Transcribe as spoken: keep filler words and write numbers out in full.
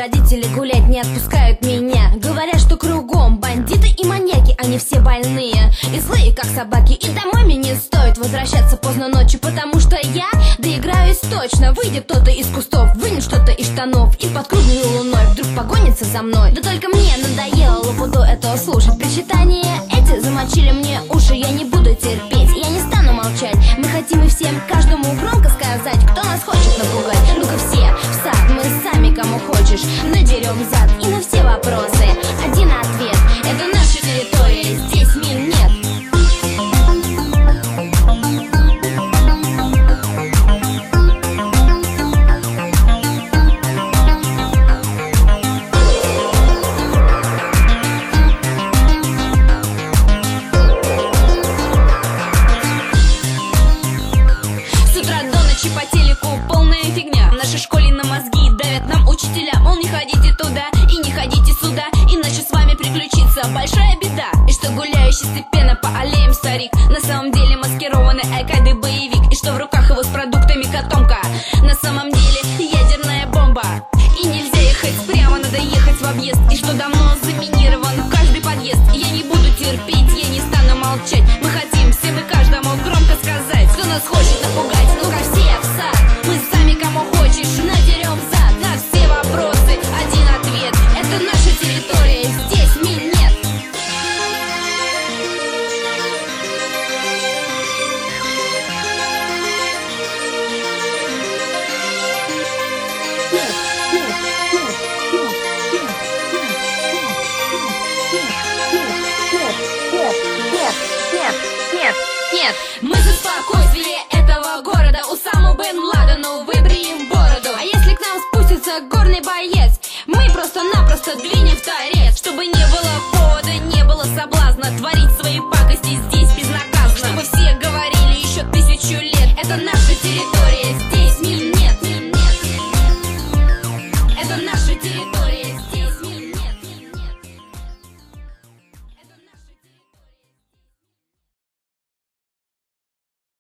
родители гулять не отпускают меня. Говорят, что кругом бандиты и маньяки, они все больные и злые, как собаки. И домой мне не стоит возвращаться поздно ночью, потому что я доиграюсь точно. Выйдет кто-то из кустов, вынет что-то из штанов и под круглой луной вдруг погонится за мной. Да только мне надоело лопуду этого слушать. Причитания эти замочили мне уши. Я не буду терпеть, я не стану молчать. Мы хотим и всем, каждому громко сказать, кто нас хочет напугать. Ну-ка все в сад, мы сами кому хочешь надерем зад. И на все вопросы один ответ: это наша территория, здесь мин нет. По телеку полная фигня. В нашей школе на мозги давят нам учителя. Мол, не ходите туда и не ходите сюда, иначе с вами приключится большая беда. И что гуляющий степенно по аллеям старик на самом деле маскированный айкады боевик. И что в руках его с продуктами котомка на самом деле ядерная бомба. И нельзя ехать прямо, надо ехать в объезд. И что давно заминирован каждый подъезд. И я не буду терпеть, я не стану молчать. Мы хотим всем и каждому громко сказать, кто нас хочет напугать. Ну-ка все в сад, мы сами кому хочешь надерем зад. На все вопросы один ответ: это наша территория, здесь мин нет. Нет, нет, мы за спокойствие этого города. Усаму Бен Ладену выбреем бороду. а если к нам спустится горный боец, Мы просто-напросто двинем в торец, чтобы не было повода, не было соблазна творить свои пакости здесь.